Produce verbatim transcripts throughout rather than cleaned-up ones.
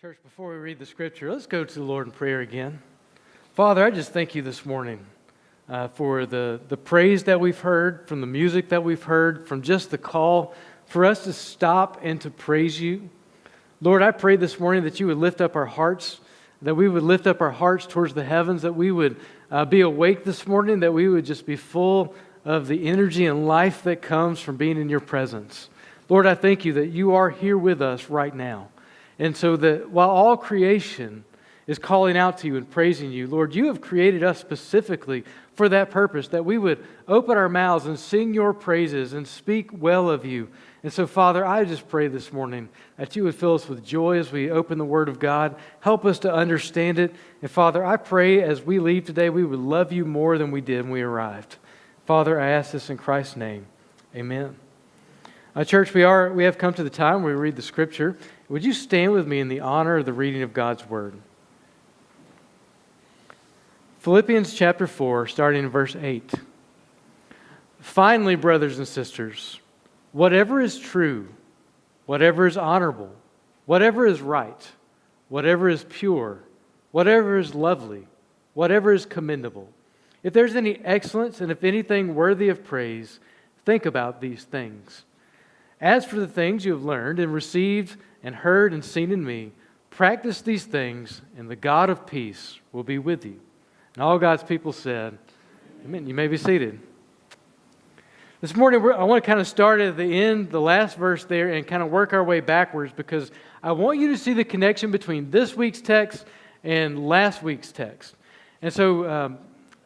Church, before we read the scripture, let's go to the Lord in prayer again. Father, I just thank you this morning uh, for the, the praise that we've heard, from the music that we've heard, from just the call for us to stop and to praise you. Lord, I pray this morning that you would lift up our hearts, that we would lift up our hearts towards the heavens, that we would uh, be awake this morning, that we would just be full of the energy and life that comes from being in your presence. Lord, I thank you that you are here with us right now. And so that while all creation is calling out to you and praising you, Lord, you have created us specifically for that purpose, that we would open our mouths and sing your praises and speak well of you. And so, Father, I just pray this morning that you would fill us with joy as we open the Word of God. Help us to understand it. And Father, I pray as we leave today, we would love you more than we did when we arrived. Father, I ask this in Christ's name. Amen. Uh, church, we are we have come to the time where we read the Scripture. Would you stand with me in the honor of the reading of God's Word? Philippians chapter four, starting in verse eight. Finally, brothers and sisters, whatever is true, whatever is honorable, whatever is right, whatever is pure, whatever is lovely, whatever is commendable, if there's any excellence and if anything worthy of praise, think about these things. As for the things you have learned and received and heard and seen in me, practice these things, and the God of peace will be with you. And all God's people said, amen. You may be seated. This morning, we're, I want to kind of start at the end, the last verse there, and kind of work our way backwards, because I want you to see the connection between this week's text and last week's text. And so, um,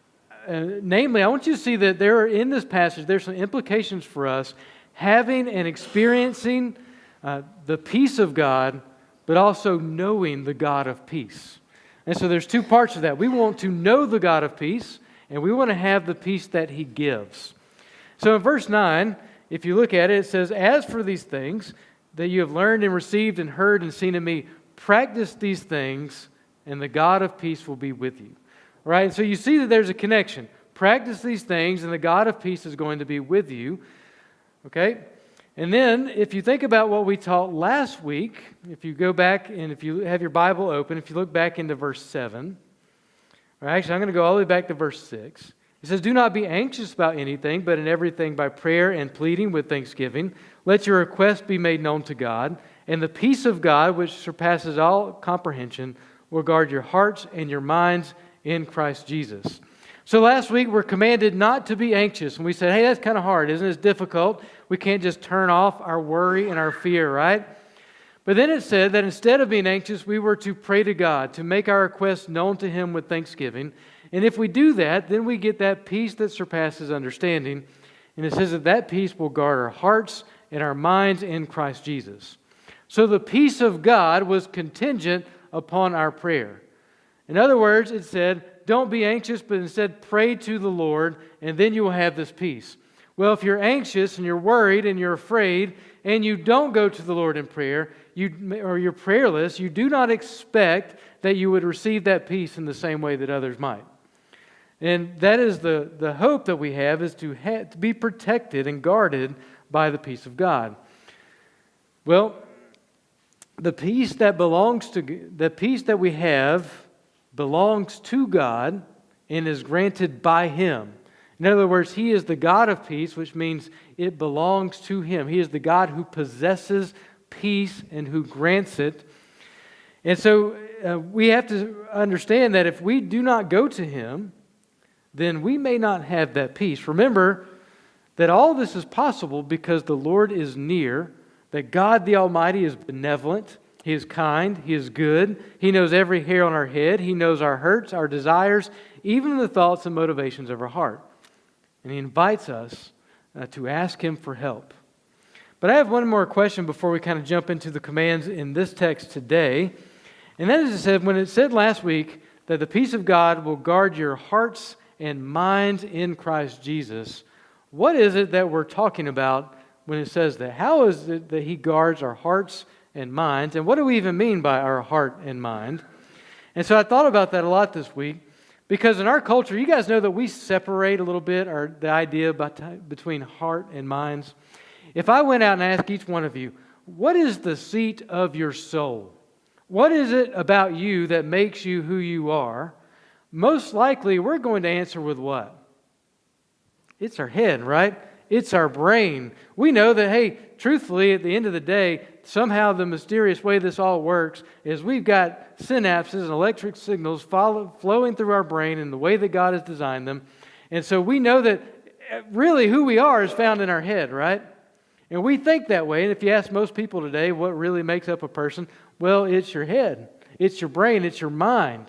uh, namely, I want you to see that there are, in this passage, there's some implications for us having and experiencing uh, the peace of God, but also knowing the God of peace. And so there's two parts of that. We want to know the God of peace, and we want to have the peace that He gives. So in verse nine, if you look at it, it says, as for these things that you have learned and received and heard and seen in me, practice these things, and the God of peace will be with you. All right? So you see that there's a connection. Practice these things, and the God of peace is going to be with you. Okay? And then, if you think about what we taught last week, if you go back and if you have your Bible open, if you look back into verse seven, or actually, I'm going to go all the way back to verse six. It says, do not be anxious about anything, but in everything by prayer and pleading with thanksgiving, let your requests be made known to God, and the peace of God, which surpasses all comprehension, will guard your hearts and your minds in Christ Jesus. So last week, we're commanded not to be anxious. And we said, hey, that's kind of hard, isn't it? It's difficult. We can't just turn off our worry and our fear, right? But then it said that instead of being anxious, we were to pray to God, to make our requests known to Him with thanksgiving. And if we do that, then we get that peace that surpasses understanding. And it says that that peace will guard our hearts and our minds in Christ Jesus. So the peace of God was contingent upon our prayer. In other words, it said, don't be anxious, but instead pray to the Lord, and then you will have this peace. Well, if you're anxious and you're worried and you're afraid, and you don't go to the Lord in prayer, you or you're prayerless, you do not expect that you would receive that peace in the same way that others might. And that is the, the hope that we have, is to, ha- to be protected and guarded by the peace of God. Well, the peace that belongs to the peace that we have belongs to God and is granted by Him. In other words, He is the God of peace, which means it belongs to Him. He is the God who possesses peace and who grants it. And so uh, we have to understand that if we do not go to Him, then we may not have that peace. Remember that all this is possible because the Lord is near, that God the Almighty is benevolent, He is kind, He is good, He knows every hair on our head, He knows our hurts, our desires, even the thoughts and motivations of our heart. And He invites us uh, to ask Him for help. But I have one more question before we kind of jump into the commands in this text today. And that is, it said, when it said last week that the peace of God will guard your hearts and minds in Christ Jesus, what is it that we're talking about when it says that? How is it that He guards our hearts and minds? And what do we even mean by our heart and mind? And so I thought about that a lot this week, because in our culture, you guys know that we separate a little bit our, the idea about, between heart and minds. If I went out and asked each one of you, what is the seat of your soul? What is it about you that makes you who you are? Most likely, we're going to answer with what? It's our head, right? It's our brain. We know that, hey, truthfully, at the end of the day, somehow the mysterious way this all works is we've got synapses and electric signals follow, flowing through our brain in the way that God has designed them. And so we know that really who we are is found in our head, right? And we think that way. And if you ask most people today what really makes up a person, well, it's your head. It's your brain. It's your mind.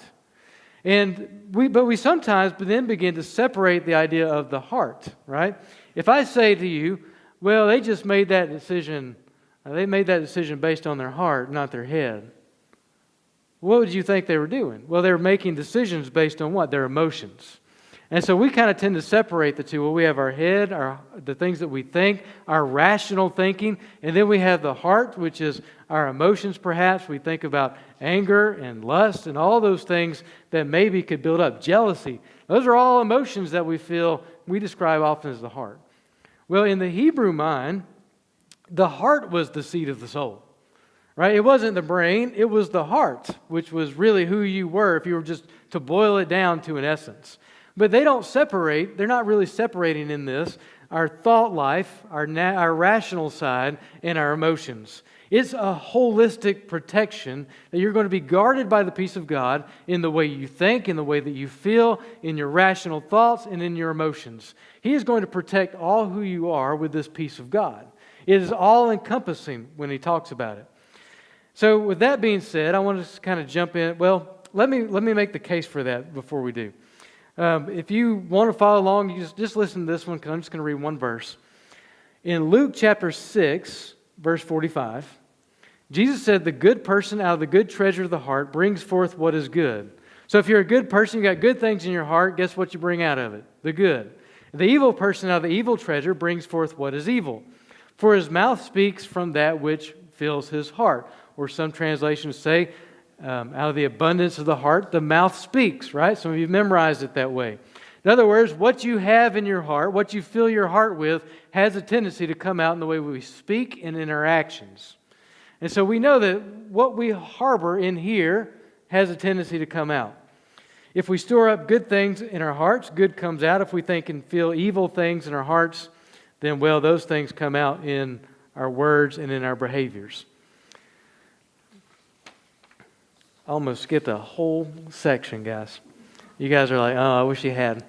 And we, but we sometimes then begin to separate the idea of the heart, right? If I say to you, well, they just made that decision, they made that decision based on their heart, not their head. What would you think they were doing? Well, they were making decisions based on what? Their emotions. And so we kind of tend to separate the two. Well, we have our head, our the things that we think, our rational thinking, and then we have the heart, which is our emotions perhaps. We think about anger and lust and all those things that maybe could build up. Jealousy. Those are all emotions that we feel, we describe often as the heart. Well, in the Hebrew mind, the heart was the seat of the soul. Right? It wasn't the brain, it was the heart, which was really who you were if you were just to boil it down to an essence. But they don't separate, they're not really separating in this, our thought life, our, na- our rational side, and our emotions. It's a holistic protection that you're going to be guarded by the peace of God in the way you think, in the way that you feel, in your rational thoughts, and in your emotions. He is going to protect all who you are with this peace of God. It is all-encompassing when he talks about it. So with that being said, I want to kind of jump in. Well, let me let me make the case for that before we do. Um, if you want to follow along, you just, just listen to this one because I'm just going to read one verse. In Luke chapter six, verse forty-five, Jesus said, "The good person out of the good treasure of the heart brings forth what is good." So if you're a good person, you got good things in your heart, guess what you bring out of it? The good. The evil person out of the evil treasure brings forth what is evil. For his mouth speaks from that which fills his heart. Or some translations say, um, out of the abundance of the heart, the mouth speaks, right? Some of you memorized it that way. In other words, what you have in your heart, what you fill your heart with, has a tendency to come out in the way we speak and in our actions. And so we know that what we harbor in here has a tendency to come out. If we store up good things in our hearts, good comes out. If we think and feel evil things in our hearts, then, well, those things come out in our words and in our behaviors. I almost skipped a whole section, guys. You guys are like, oh, I wish you had.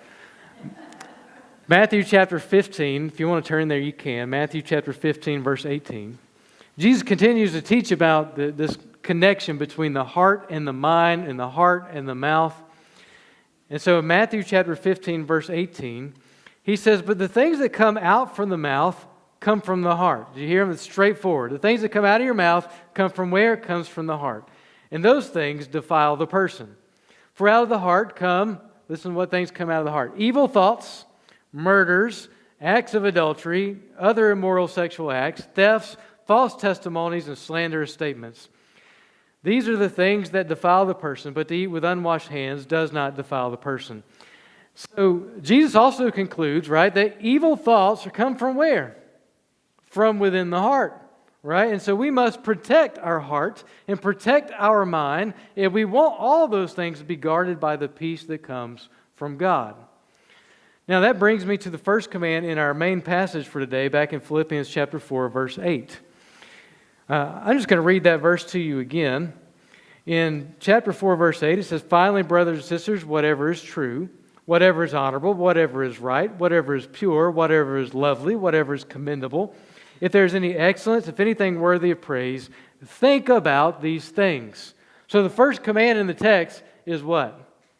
Matthew chapter fifteen, if you want to turn there, you can. Matthew chapter fifteen, verse eighteen. Jesus continues to teach about the, this connection between the heart and the mind and the heart and the mouth. And so in Matthew chapter fifteen, verse eighteen, he says, "But the things that come out from the mouth come from the heart." Did you hear him? It's straightforward. The things that come out of your mouth come from where? It comes from the heart. And those things defile the person. For out of the heart come, listen to what things come out of the heart: evil thoughts, murders, acts of adultery, other immoral sexual acts, thefts, false testimonies, and slanderous statements. These are the things that defile the person, but to eat with unwashed hands does not defile the person. So Jesus also concludes, right, that evil thoughts come from where? From within the heart. Right? And so we must protect our heart and protect our mind if we want all those things to be guarded by the peace that comes from God. Now that brings me to the first command in our main passage for today, back in Philippians chapter four, verse eight. Uh, I'm just going to read that verse to you again. In chapter four, verse eight, it says, "Finally, brothers and sisters, whatever is true, whatever is honorable, whatever is right, whatever is pure, whatever is lovely, whatever is commendable, if there's any excellence, if anything worthy of praise, think about these things." So the first command in the text is what?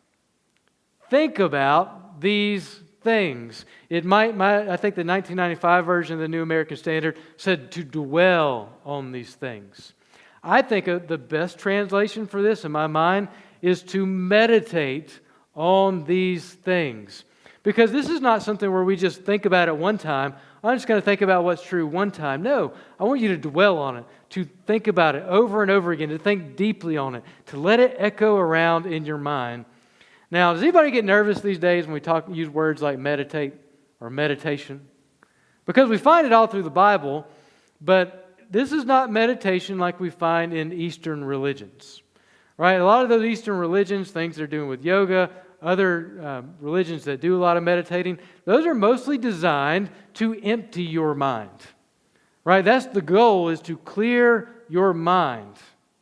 Think about these things. It might, might, I think the nineteen ninety-five version of the New American Standard said to dwell on these things. I think the best translation for this in my mind is to meditate on these things. Because this is not something where we just think about it one time. I'm just going to think about what's true one time. No, I want you to dwell on it, to think about it over and over again, to think deeply on it, to let it echo around in your mind. Now, does anybody get nervous these days when we talk, use words like meditate or meditation? Because we find it all through the Bible, but this is not meditation like we find in Eastern religions, right? A lot of those Eastern religions, things they're doing with yoga, other uh, religions that do a lot of meditating, those are mostly designed to empty your mind, right? That's the goal, is to clear your mind.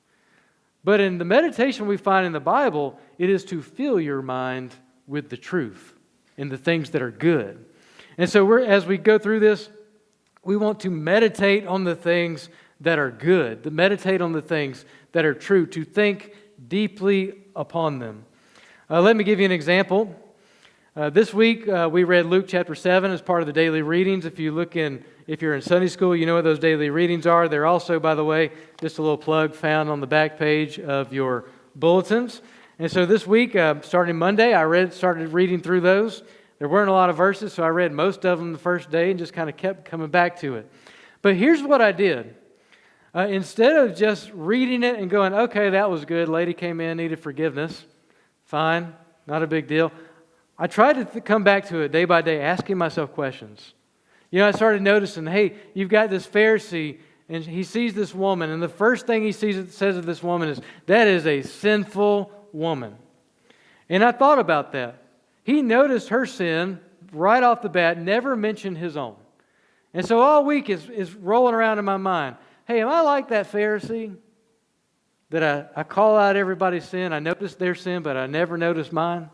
But in the meditation we find in the Bible, it is to fill your mind with the truth and the things that are good. And so we're, as we go through this, we want to meditate on the things that are good, to meditate on the things that are true, to think deeply upon them. Uh, let me give you an example. Uh, this week uh, we read Luke chapter seven as part of the daily readings. If you look in, if you're in Sunday school, you know what those daily readings are. They're also, by the way, just a little plug, found on the back page of your bulletins. And so this week, uh, starting Monday, I read, started reading through those. There weren't a lot of verses, so I read most of them the first day and just kind of kept coming back to it. But here's what I did. Uh, instead of just reading it and going, okay, that was good, lady came in, needed forgiveness, fine, not a big deal. I tried to th- come back to it day by day, asking myself questions. You know, I started noticing, hey, you've got this Pharisee, and he sees this woman, and the first thing he sees says of this woman is, that is a sinful woman. And I thought about that. He noticed her sin right off the bat, never mentioned his own. And so all week is, is rolling around in my mind. Hey, am I like that Pharisee? That I, I call out everybody's sin, I notice their sin, but I never notice mine?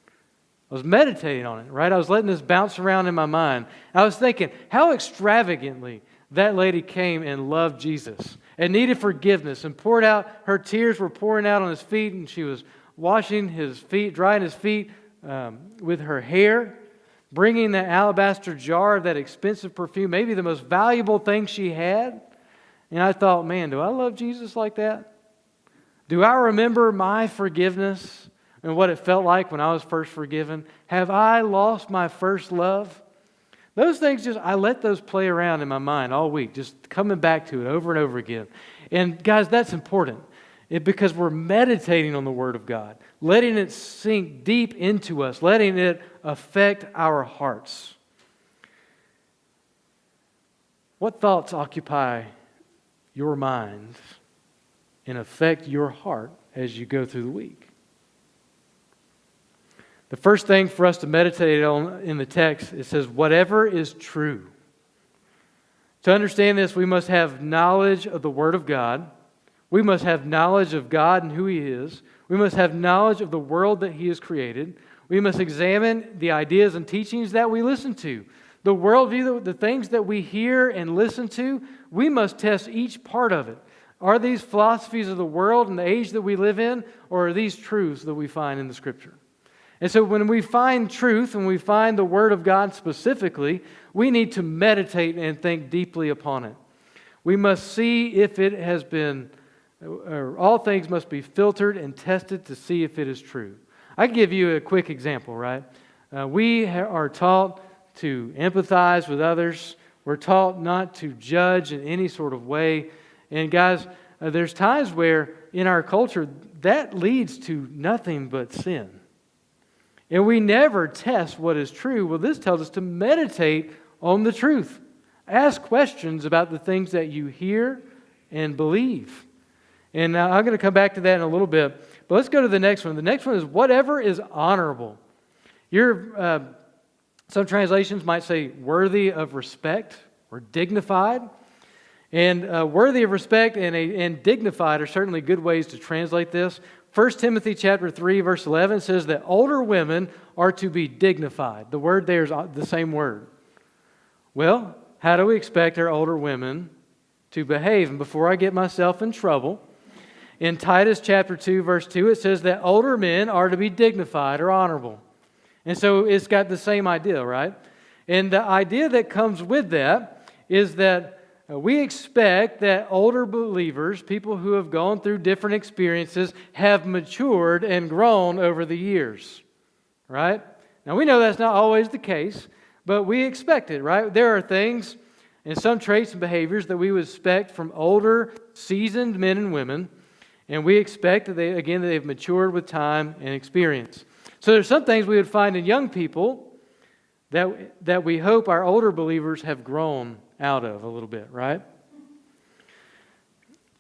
I was meditating on it, right? I was letting this bounce around in my mind. I was thinking how extravagantly that lady came and loved Jesus and needed forgiveness and poured out, her tears were pouring out on his feet, and she was washing his feet, drying his feet um, with her hair, bringing that alabaster jar of that expensive perfume, maybe the most valuable thing she had. And I thought, man, do I love Jesus like that? Do I remember my forgiveness and what it felt like when I was first forgiven? Have I lost my first love? Those things just, I let those play around in my mind all week, just coming back to it over and over again. And guys, that's important it, because we're meditating on the Word of God, letting it sink deep into us, letting it affect our hearts. What thoughts occupy your mind and affect your heart as you go through the week? The first thing for us to meditate on in the text, it says, whatever is true. To understand this, we must have knowledge of the Word of God. We must have knowledge of God and who He is. We must have knowledge of the world that He has created. We must examine the ideas and teachings that we listen to. The worldview, the things that we hear and listen to, we must test each part of it. Are these philosophies of the world and the age that we live in, or are these truths that we find in the Scripture? And so when we find truth, when we find the Word of God specifically, we need to meditate and think deeply upon it. We must see if it has been, or all things must be filtered and tested to see if it is true. I can give you a quick example, right? Uh, we ha- are taught to empathize with others. We're taught not to judge in any sort of way. And guys, uh, there's times where in our culture that leads to nothing but sin. And we never test what is true. Well, this tells us to meditate on the truth. Ask questions about the things that you hear and believe. And uh, I'm going to come back to that in a little bit. But let's go to the next one. The next one is whatever is honorable. Your, uh, some translations might say worthy of respect or dignified. And uh, worthy of respect and, a, and dignified are certainly good ways to translate this. First Timothy chapter three, verse eleven says that older women are to be dignified. The word there is the same word. Well, how do we expect our older women to behave? And before I get myself in trouble, in Titus chapter two, verse two, it says that older men are to be dignified or honorable. And so it's got the same idea, right? And the idea that comes with that is that Uh, we expect that older believers, people who have gone through different experiences, have matured and grown over the years, right? Now, we know that's not always the case, but we expect it, right? There are things and some traits and behaviors that we would expect from older, seasoned men and women, and we expect that they, again, that they've matured with time and experience. So there's some things we would find in young people that, that we hope our older believers have grown out of a little bit, right?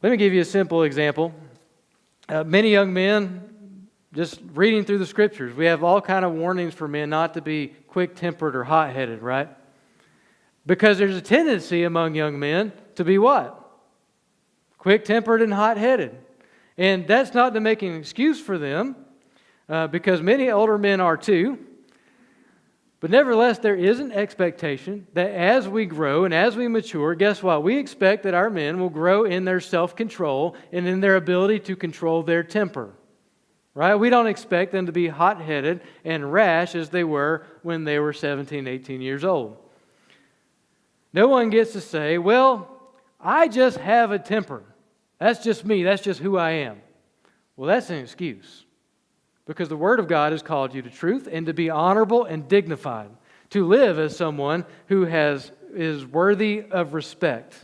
Let me give you a simple example. Uh, many young men, just reading through the Scriptures, we have all kind of warnings for men not to be quick-tempered or hot-headed, right? Because there's a tendency among young men to be what? Quick-tempered and hot-headed. And that's not to make an excuse for them, uh, because many older men are too. But nevertheless, there is an expectation that as we grow and as we mature, guess what? We expect that our men will grow in their self-control and in their ability to control their temper. Right? We don't expect them to be hot-headed and rash as they were when they were seventeen, eighteen years old. No one gets to say, well, I just have a temper. That's just me. That's just who I am. Well, that's an excuse. Because the Word of God has called you to truth and to be honorable and dignified, to live as someone who has is worthy of respect.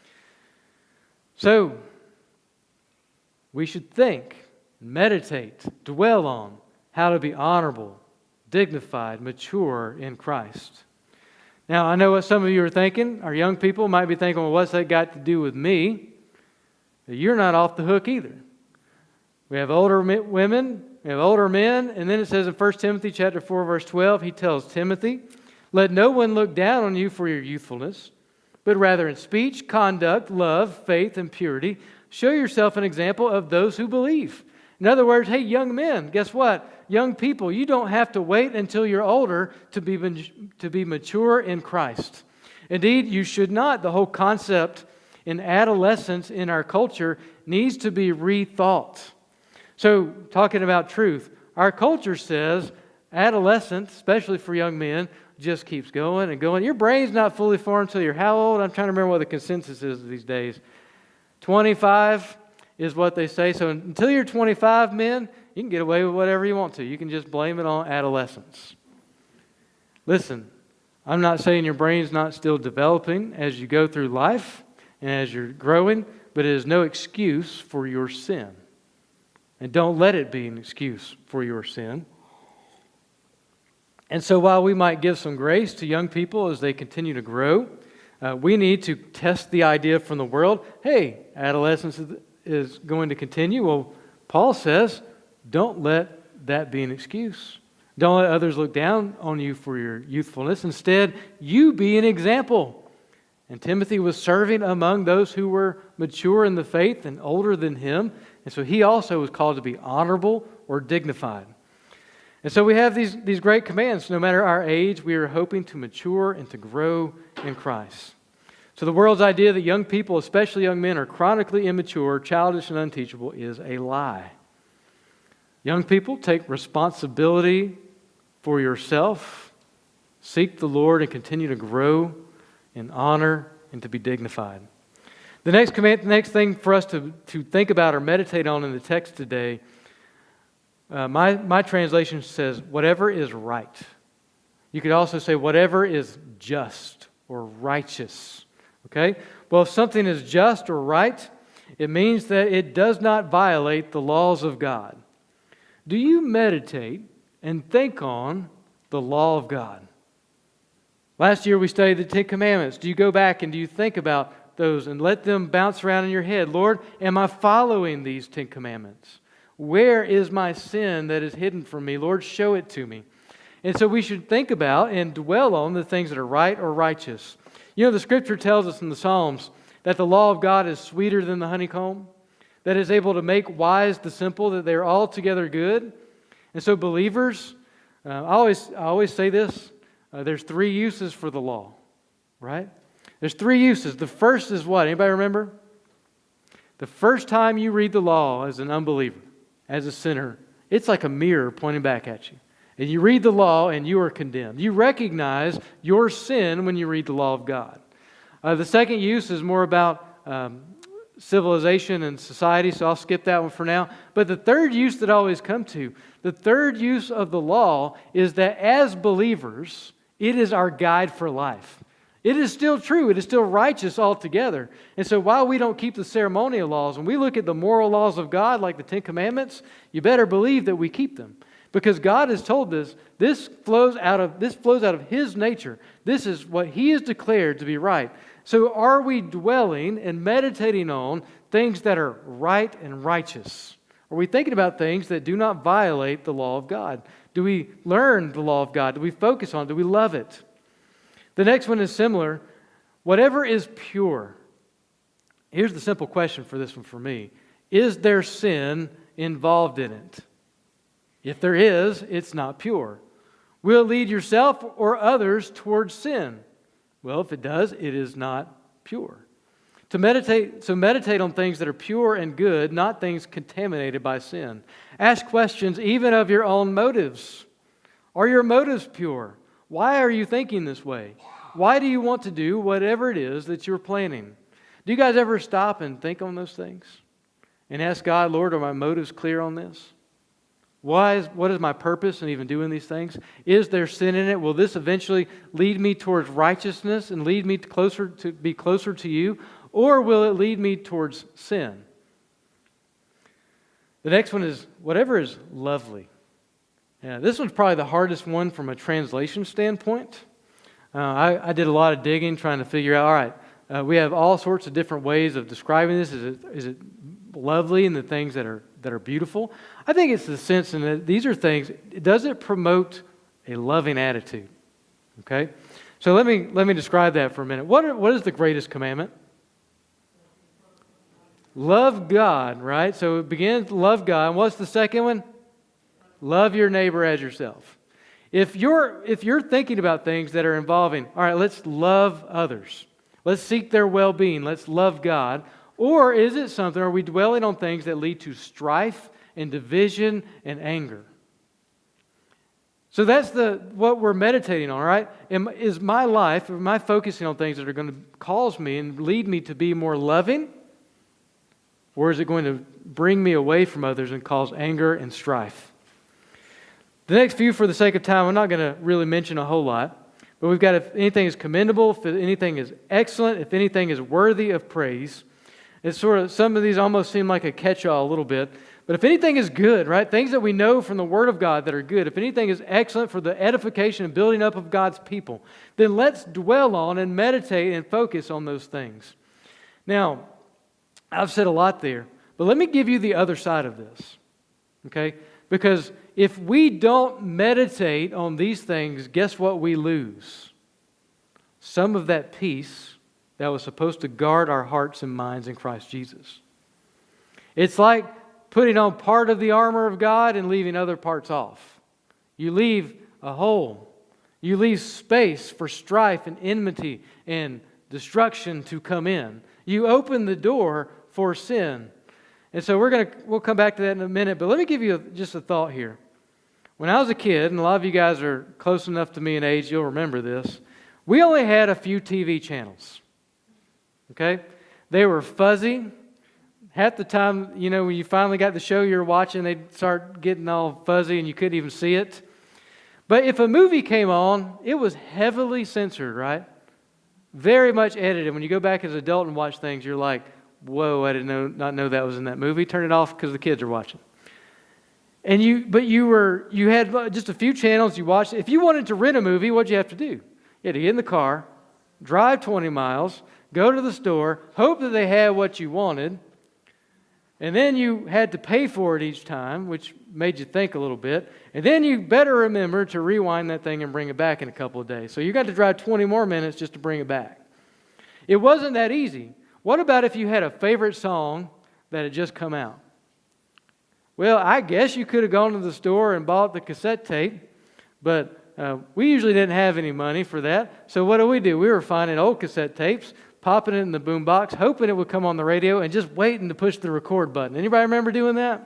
So, we should think, meditate, dwell on how to be honorable, dignified, mature in Christ. Now, I know what some of you are thinking. Our young people might be thinking, well, what's that got to do with me? You're not off the hook either. We have older women, we have older men, and then it says in First Timothy chapter four, verse twelve, he tells Timothy, let no one look down on you for your youthfulness, but rather in speech, conduct, love, faith, and purity, show yourself an example of those who believe. In other words, hey, young men, guess what? Young people, you don't have to wait until you're older to be, to be mature in Christ. Indeed, you should not. The whole concept in adolescence in our culture needs to be rethought. So, talking about truth, our culture says adolescence, especially for young men, just keeps going and going. Your brain's not fully formed until you're how old? I'm trying to remember what the consensus is these days. twenty-five is what they say. So until you're twenty-five, men, you can get away with whatever you want to. You can just blame it on adolescence. Listen, I'm not saying your brain's not still developing as you go through life and as you're growing, but it is no excuse for your sin. And don't let it be an excuse for your sin. And so while we might give some grace to young people as they continue to grow, uh, we need to test the idea from the world. Hey, adolescence is going to continue. Well, Paul says, don't let that be an excuse. Don't let others look down on you for your youthfulness. Instead, you be an example. And Timothy was serving among those who were mature in the faith and older than him. And so he also was called to be honorable or dignified. And so we have these, these great commands. No matter our age, we are hoping to mature and to grow in Christ. So the world's idea that young people, especially young men, are chronically immature, childish, and unteachable is a lie. Young people, take responsibility for yourself. Seek the Lord and continue to grow in honor and to be dignified. The next command, the next thing for us to, to think about or meditate on in the text today, uh, my, my translation says, whatever is right. You could also say, whatever is just or righteous. Okay? Well, if something is just or right, it means that it does not violate the laws of God. Do you meditate and think on the law of God? Last year we studied the Ten Commandments. Do you go back and do you think about those and let them bounce around in your head? Lord, am I following these Ten Commandments? Where is my sin that is hidden from me? Lord, show it to me. And so we should think about and dwell on the things that are right or righteous. You know, the Scripture tells us in the Psalms that the law of God is sweeter than the honeycomb, that is able to make wise the simple, that they're altogether good. And so believers, uh, I always I always say this, uh, there's three uses for the law, right? There's three uses. The first is what? Anybody remember? The first time you read the law as an unbeliever, as a sinner, it's like a mirror pointing back at you. And you read the law and you are condemned. You recognize your sin when you read the law of God. Uh, the second use is more about um, civilization and society, so I'll skip that one for now. But the third use that I always come to, the third use of the law is that as believers, it is our guide for life. It is still true. It is still righteous altogether. And so while we don't keep the ceremonial laws, when we look at the moral laws of God, like the Ten Commandments, you better believe that we keep them. Because God has told us this flows out of this flows out of His nature. This is what He has declared to be right. So are we dwelling and meditating on things that are right and righteous? Are we thinking about things that do not violate the law of God? Do we learn the law of God? Do we focus on it? Do we love it? The next one is similar. Whatever is pure. Here's the simple question for this one for me. Is there sin involved in it? If there is, it's not pure. Will it lead yourself or others towards sin? Well, if it does, it is not pure. To meditate, so meditate on things that are pure and good, not things contaminated by sin. Ask questions even of your own motives. Are your motives pure? Why are you thinking this way? Why do you want to do whatever it is that you're planning? Do you guys ever stop and think on those things? And ask God, Lord, are my motives clear on this? Why is, what is my purpose in even doing these things? Is there sin in it? Will this eventually lead me towards righteousness and lead me to closer to be closer to you? Or will it lead me towards sin? The next one is whatever is lovely. Yeah, this one's probably the hardest one from a translation standpoint. Uh, I, I did a lot of digging trying to figure out, all right, uh, we have all sorts of different ways of describing this. Is it, is it lovely in the things that are that are beautiful? I think it's the sense in that these are things, does it promote a loving attitude? Okay? So let me let me describe that for a minute. What, are, what is the greatest commandment? Love God, right? So it begins, love God. And what's the second one? Love your neighbor as yourself. If you're if you're thinking about things that are involving, all right, let's love others. Let's seek their well-being. Let's love God. Or is it something, are we dwelling on things that lead to strife and division and anger? So that's the what we're meditating on, right? Am, is my life, am I focusing on things that are going to cause me and lead me to be more loving? Or is it going to bring me away from others and cause anger and strife? The next few, for the sake of time, I'm not going to really mention a whole lot. But we've got if anything is commendable, if anything is excellent, if anything is worthy of praise. It's sort of, some of these almost seem like a catch-all a little bit. But if anything is good, right, things that we know from the Word of God that are good, if anything is excellent for the edification and building up of God's people, then let's dwell on and meditate and focus on those things. Now, I've said a lot there, but let me give you the other side of this, okay? Because if we don't meditate on these things, guess what we lose? Some of that peace that was supposed to guard our hearts and minds in Christ Jesus. It's like putting on part of the armor of God and leaving other parts off. You leave a hole. You leave space for strife and enmity and destruction to come in. You open the door for sin. And so we're going to we'll come back to that in a minute, but let me give you a, just a thought here. When I was a kid, and a lot of you guys are close enough to me in age, you'll remember this. We only had a few T V channels. Okay? They were fuzzy. Half the time, you know, when you finally got the show you were watching, they'd start getting all fuzzy and you couldn't even see it. But if a movie came on, it was heavily censored, right? Very much edited. When you go back as an adult and watch things, you're like, whoa, I did know, not know that was in that movie. Turn it off because the kids are watching. And you, but you were, you had just a few channels you watched. If you wanted to rent a movie, what'd you have to do? You had to get in the car, drive twenty miles, go to the store, hope that they had what you wanted, and then you had to pay for it each time, which made you think a little bit. And then you better remember to rewind that thing and bring it back in a couple of days. So you got to drive twenty more minutes just to bring it back. It wasn't that easy. What about if you had a favorite song that had just come out? Well, I guess you could have gone to the store and bought the cassette tape, but uh, we usually didn't have any money for that. So what do we do? We were finding old cassette tapes, popping it in the boombox, hoping it would come on the radio, and just waiting to push the record button. Anybody remember doing that?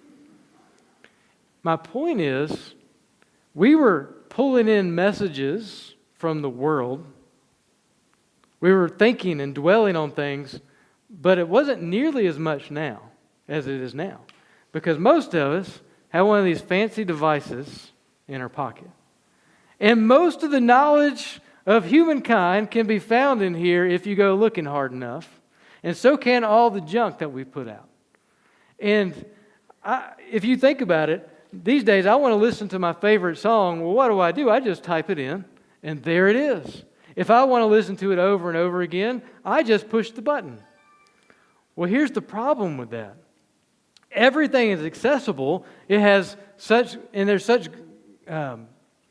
My point is, we were pulling in messages from the world. We were thinking and dwelling on things, but it wasn't nearly as much now as it is now. Because most of us have one of these fancy devices in our pocket. And most of the knowledge of humankind can be found in here if you go looking hard enough. And so can all the junk that we put out. And I, if you think about it, these days I want to listen to my favorite song. Well, what do I do? I just type it in, and there it is. If I want to listen to it over and over again, I just push the button. Well, here's the problem with that. Everything is accessible. It has such, and there's such, um,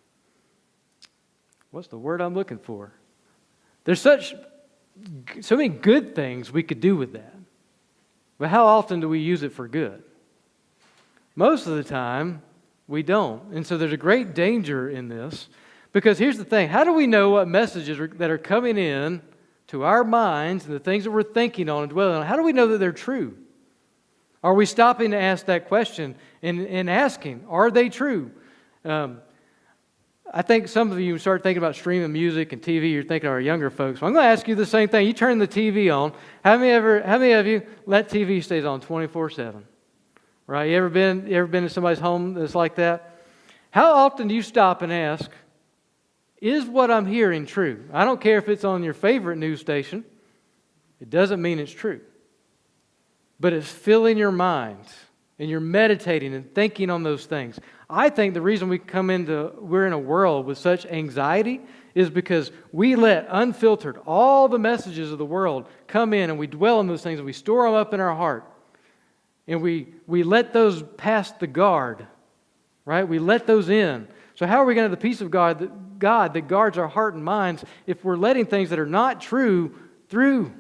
what's the word I'm looking for? There's such, so many good things we could do with that. But how often do we use it for good? Most of the time, we don't. And so there's a great danger in this, because here's the thing. How do we know what messages are, that are coming in to our minds and the things that we're thinking on and dwelling on, how do we know that they're true? Are we stopping to ask that question and, and asking, are they true? Um, I think some of you start thinking about streaming music and T V, you're thinking of our younger folks. Well, I'm going to ask you the same thing. You turn the T V on. How many, ever, how many of you let T V stays on twenty-four seven? Right? You ever been, you ever been to somebody's home that's like that? How often do you stop and ask, is what I'm hearing true? I don't care if it's on your favorite news station. It doesn't mean it's true. But it's filling your mind, and you're meditating and thinking on those things. I think the reason we come into, we're in a world with such anxiety is because we let unfiltered all the messages of the world come in, and we dwell on those things, and we store them up in our heart. And we, we let those pass the guard, right? We let those in. So how are we going to have the peace of God that, God that guards our heart and minds if we're letting things that are not true through?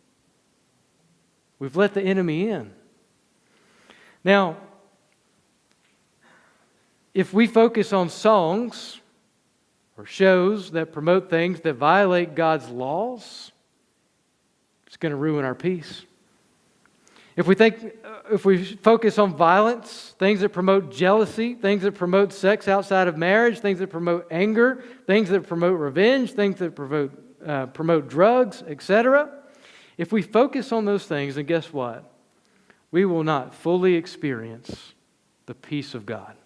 We've let the enemy in. Now, if we focus on songs or shows that promote things that violate God's laws, it's going to ruin our peace. If we think, if we focus on violence, things that promote jealousy, things that promote sex outside of marriage, things that promote anger, things that promote revenge, things that promote uh, promote drugs, et cetera. If we focus on those things, then guess what? We will not fully experience the peace of God.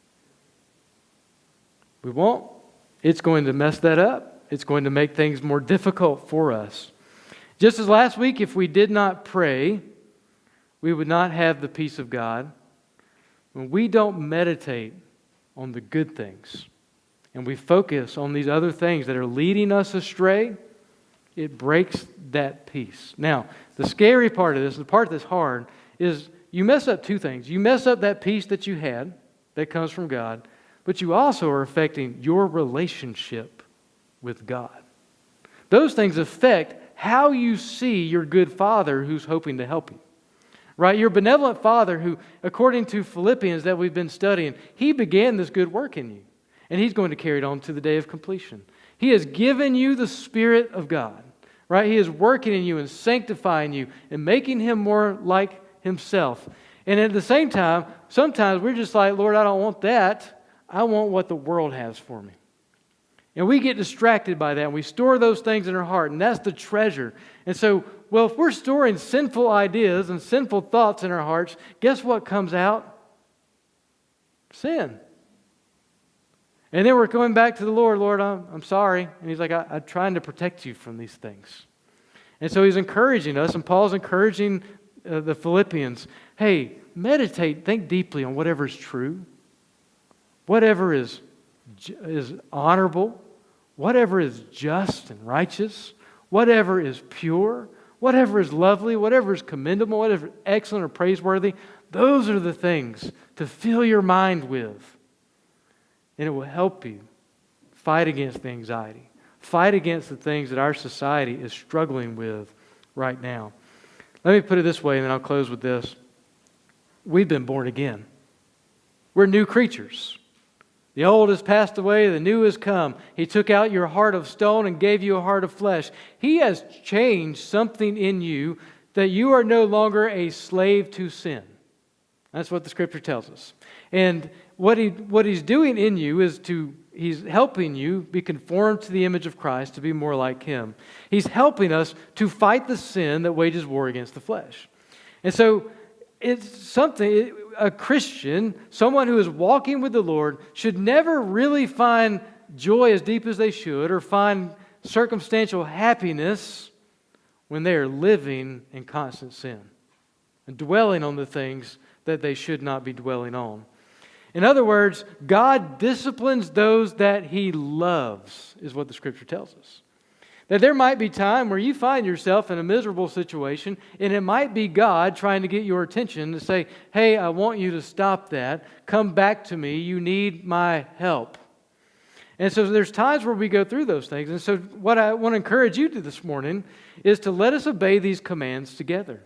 We won't. It's going to mess that up. It's going to make things more difficult for us. Just as last week, if we did not pray, we would not have the peace of God. When we don't meditate on the good things and we focus on these other things that are leading us astray, it breaks that peace. Now, the scary part of this, the part that's hard, is you mess up two things. You mess up that peace that you had that comes from God, but you also are affecting your relationship with God. Those things affect how you see your good Father who's hoping to help you. Right? Your benevolent Father who, according to Philippians that we've been studying, He began this good work in you. And He's going to carry it on to the day of completion. He has given you the Spirit of God. Right? He is working in you and sanctifying you and making Him more like Himself. And at the same time, sometimes we're just like, Lord, I don't want that. I want what the world has for me. And we get distracted by that, and we store those things in our heart, and that's the treasure. And so, well, if we're storing sinful ideas and sinful thoughts in our hearts, guess what comes out? Sin. And then we're coming back to the Lord, Lord, I'm, I'm sorry. And He's like, I, I'm trying to protect you from these things. And so He's encouraging us, and Paul's encouraging uh, the Philippians, hey, meditate, think deeply on whatever is true, whatever is, is honorable, whatever is just and righteous, whatever is pure, whatever is lovely, whatever is commendable, whatever is excellent or praiseworthy, those are the things to fill your mind with. And it will help you fight against the anxiety, fight against the things that our society is struggling with right now. Let me put it this way, and then I'll close with this. We've been born again. We're new creatures. The old has passed away, the new has come. He took out your heart of stone and gave you a heart of flesh. He has changed something in you that you are no longer a slave to sin. That's what the Scripture tells us. And what he what he's doing in you is to, he's helping you be conformed to the image of Christ, to be more like Him. He's helping us to fight the sin that wages war against the flesh. And so it's something, a Christian, someone who is walking with the Lord, should never really find joy as deep as they should or find circumstantial happiness when they are living in constant sin and dwelling on the things that they should not be dwelling on. In other words, God disciplines those that He loves, is what the Scripture tells us. That there might be time where you find yourself in a miserable situation, and it might be God trying to get your attention to say, hey, I want you to stop that. Come back to me. You need my help. And so there's times where we go through those things. And so what I want to encourage you to this morning is to let us obey these commands together.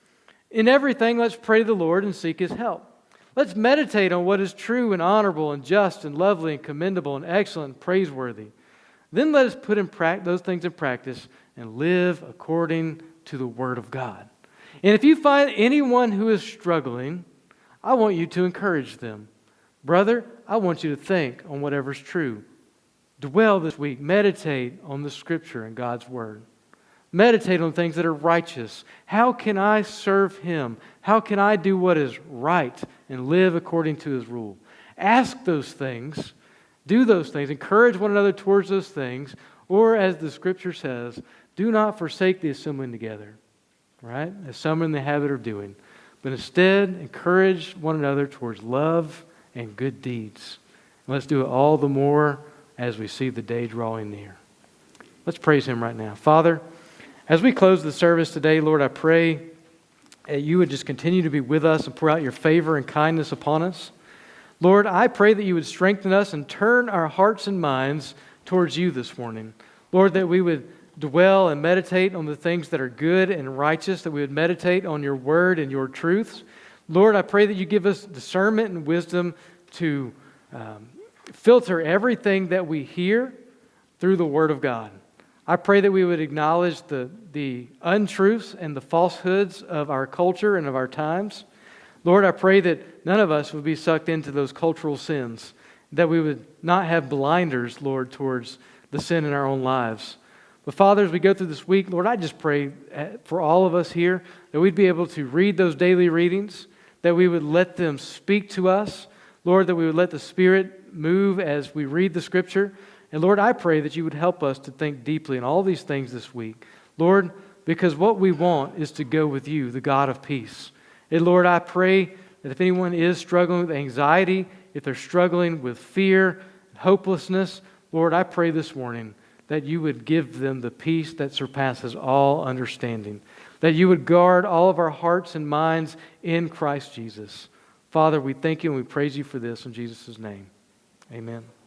In everything, let's pray to the Lord and seek His help. Let's meditate on what is true and honorable and just and lovely and commendable and excellent and praiseworthy. Then let us put in pra- those things in practice and live according to the Word of God. And if you find anyone who is struggling, I want you to encourage them. Brother, I want you to think on whatever's true. Dwell this week. Meditate on the Scripture and God's Word. Meditate on things that are righteous. How can I serve Him? How can I do what is right and live according to His rule? Ask those things. Do those things. Encourage one another towards those things. Or as the Scripture says, do not forsake the assembling together. Right? As some are in the habit of doing. But instead, encourage one another towards love and good deeds. And let's do it all the more as we see the day drawing near. Let's praise Him right now. Father, as we close the service today, Lord, I pray that You would just continue to be with us and pour out Your favor and kindness upon us. Lord, I pray that You would strengthen us and turn our hearts and minds towards You this morning. Lord, that we would dwell and meditate on the things that are good and righteous, that we would meditate on Your Word and Your truths. Lord, I pray that You give us discernment and wisdom to um, filter everything that we hear through the Word of God. I pray that we would acknowledge the, the untruths and the falsehoods of our culture and of our times. Lord, I pray that none of us would be sucked into those cultural sins, that we would not have blinders, Lord, towards the sin in our own lives. But Father, as we go through this week, Lord, I just pray for all of us here that we'd be able to read those daily readings, that we would let them speak to us. Lord, that we would let the Spirit move as we read the Scripture. And Lord, I pray that You would help us to think deeply in all these things this week. Lord, because what we want is to go with You, the God of peace. And Lord, I pray that if anyone is struggling with anxiety, if they're struggling with fear, hopelessness, Lord, I pray this morning that You would give them the peace that surpasses all understanding, that You would guard all of our hearts and minds in Christ Jesus. Father, we thank You and we praise You for this in Jesus' name. Amen.